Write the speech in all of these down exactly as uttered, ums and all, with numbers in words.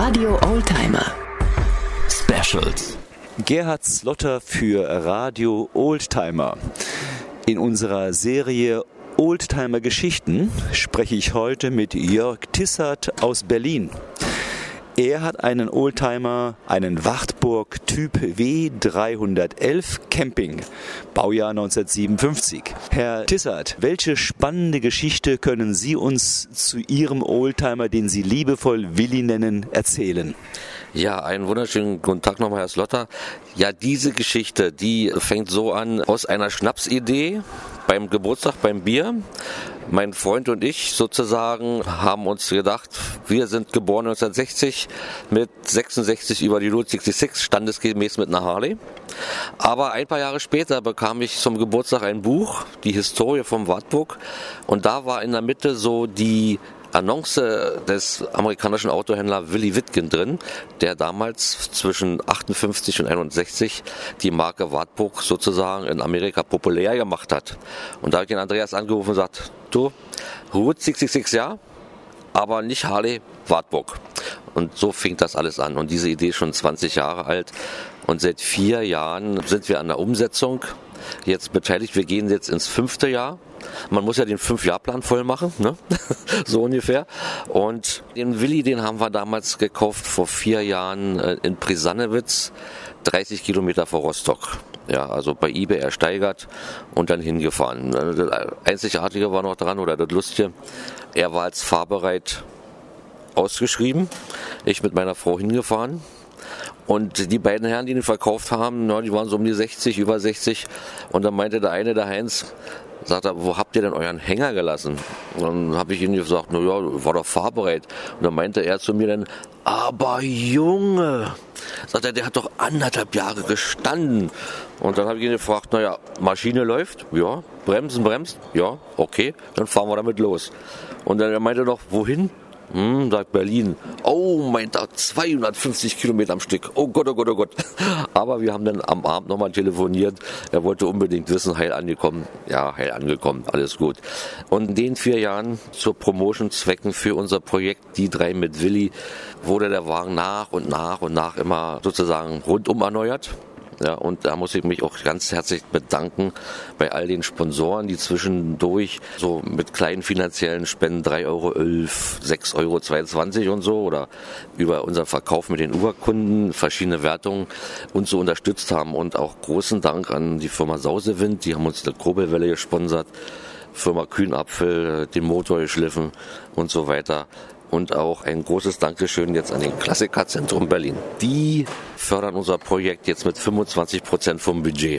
Radio Oldtimer Specials. Gerhard Slotter für Radio Oldtimer. In unserer Serie Oldtimer Geschichten spreche ich heute mit Jörg Tissart aus Berlin. Er hat einen Oldtimer, einen Wartburg Typ W dreihundertelf Camping, Baujahr neunzehnhundertsiebenundfünfzig. Herr Tissart, welche spannende Geschichte können Sie uns zu Ihrem Oldtimer, den Sie liebevoll Willi nennen, erzählen? Ja, einen wunderschönen guten Tag nochmal, Herr Slotter. Ja, diese Geschichte, die fängt so an aus einer Schnapsidee beim Geburtstag, beim Bier. Mein Freund und ich sozusagen haben uns gedacht, wir sind geboren neunzehnhundertsechzig, mit sechsundsechzig über die Route sechsundsechzig, standesgemäß mit einer Harley. Aber ein paar Jahre später bekam ich zum Geburtstag ein Buch, die Historie vom Wartburg, und da war in der Mitte so die Annonce des amerikanischen Autohändlers Willi Wittgen drin, der damals zwischen achtundfünfzig und einundsechzig die Marke Wartburg sozusagen in Amerika populär gemacht hat. Und da habe ich den Andreas angerufen und gesagt, du, Route sechsundsechzig ja, aber nicht Harley, Wartburg. Und so fing das alles an. Und diese Idee ist schon zwanzig Jahre alt. Und seit vier Jahren sind wir an der Umsetzung jetzt beteiligt. Wir gehen jetzt ins fünfte Jahr. Man muss ja den Fünf-Jahr-Plan voll machen, ne? So ungefähr. Und den Willi, den haben wir damals gekauft vor vier Jahren in Prisannewitz, dreißig Kilometer vor Rostock. Ja, also bei eBay ersteigert und dann hingefahren. Das Einzigartige war noch dran, oder das Lustige, er war als fahrbereit ausgeschrieben, ich mit meiner Frau hingefahren. Und die beiden Herren, die ihn verkauft haben, die waren so um die sechzig, über sechzig. Und dann meinte der eine, der Heinz, sagt er, wo habt ihr denn euren Hänger gelassen? Und dann habe ich ihm gesagt, na ja, war doch fahrbereit. Und dann meinte er zu mir dann, aber Junge, sagt er, der hat doch anderthalb Jahre gestanden. Und dann habe ich ihn gefragt, naja, Maschine läuft? Ja. Bremsen, bremst? Ja. Okay, dann fahren wir damit los. Und dann meinte er noch, wohin? Hm, sagt Berlin. Oh, mein Tag, zweihundertfünfzig Kilometer am Stück. Oh Gott, oh Gott, oh Gott. Aber wir haben dann am Abend nochmal telefoniert. Er wollte unbedingt wissen, heil angekommen. Ja, heil angekommen, alles gut. Und in den vier Jahren zur Promotion-Zwecken für unser Projekt Die drei mit Willi wurde der Wagen nach und nach und nach immer sozusagen rundum erneuert. Ja, und da muss ich mich auch ganz herzlich bedanken bei all den Sponsoren, die zwischendurch so mit kleinen finanziellen Spenden drei Euro elf, sechs Euro zweiundzwanzig und so oder über unseren Verkauf mit den Urkunden verschiedene Wertungen uns so unterstützt haben. Und auch großen Dank an die Firma Sausewind, die haben uns eine Kurbelwelle gesponsert, Firma Kühnapfel, den Motor geschliffen und so weiter. Und auch ein großes Dankeschön jetzt an den Klassikerzentrum Berlin. Die fördern unser Projekt jetzt mit fünfundzwanzig Prozent vom Budget.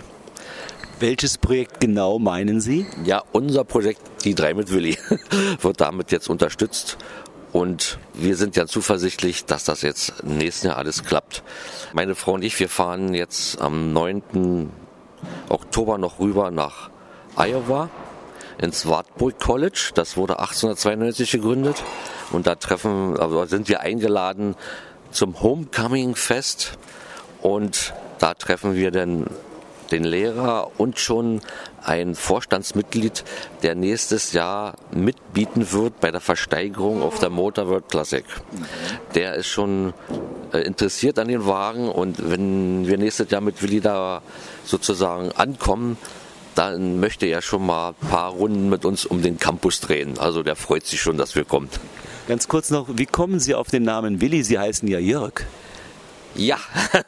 Welches Projekt genau meinen Sie? Ja, unser Projekt Die drei mit Willi wird damit jetzt unterstützt. Und wir sind ja zuversichtlich, dass das jetzt im nächsten Jahr alles klappt. Meine Frau und ich, wir fahren jetzt am neunten Oktober noch rüber nach Iowa ins Wartburg College. Das wurde achtzehnhundertzweiundneunzig gegründet. Und da treffen, also sind wir eingeladen zum Homecoming Fest. Und da treffen wir dann den Lehrer und schon ein Vorstandsmitglied, der nächstes Jahr mitbieten wird bei der Versteigerung auf der Motor World Classic. Der ist schon äh, interessiert an den Wagen, und wenn wir nächstes Jahr mit Willi da sozusagen ankommen, dann möchte er schon mal ein paar Runden mit uns um den Campus drehen. Also der freut sich schon, dass wir kommen. Ganz kurz noch, wie kommen Sie auf den Namen Willi? Sie heißen ja Jörg. Ja,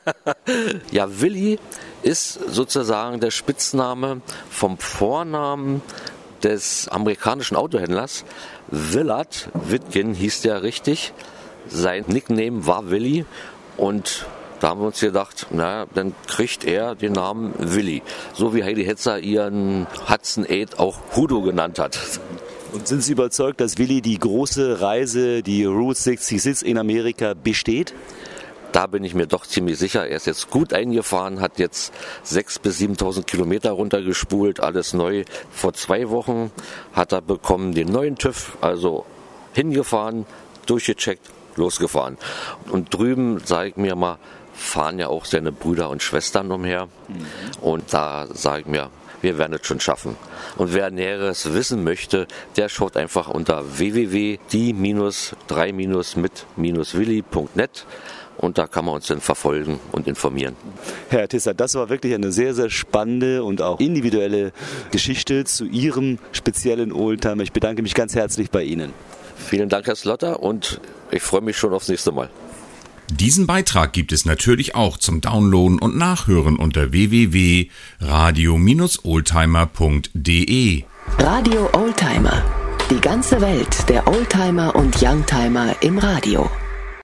ja, Willi ist sozusagen der Spitzname vom Vornamen des amerikanischen Autohändlers. Willard Wittgen hieß der richtig. Sein Nickname war Willi, und da haben wir uns gedacht, na, dann kriegt er den Namen Willi. So wie Heidi Hetzer ihren Hudson acht auch Hudo genannt hat. Und sind Sie überzeugt, dass Willi die große Reise, die Route sechsundsechzig in Amerika besteht? Da bin ich mir doch ziemlich sicher. Er ist jetzt gut eingefahren, hat jetzt sechstausend bis siebentausend Kilometer runtergespult, alles neu. Vor zwei Wochen hat er bekommen den neuen TÜV, also hingefahren, durchgecheckt, losgefahren. Und drüben, sage ich mir mal, fahren ja auch seine Brüder und Schwestern umher. Mhm. Und da sage ich mir, wir werden es schon schaffen. Und wer Näheres wissen möchte, der schaut einfach unter w w w punkt die drei mit willi punkt net und da kann man uns dann verfolgen und informieren. Herr Tissart, das war wirklich eine sehr, sehr spannende und auch individuelle Geschichte zu Ihrem speziellen Oldtimer. Ich bedanke mich ganz herzlich bei Ihnen. Vielen Dank, Herr Slotter, und ich freue mich schon aufs nächste Mal. Diesen Beitrag gibt es natürlich auch zum Downloaden und Nachhören unter w w w punkt radio oldtimer punkt de. Radio Oldtimer. Die ganze Welt der Oldtimer und Youngtimer im Radio.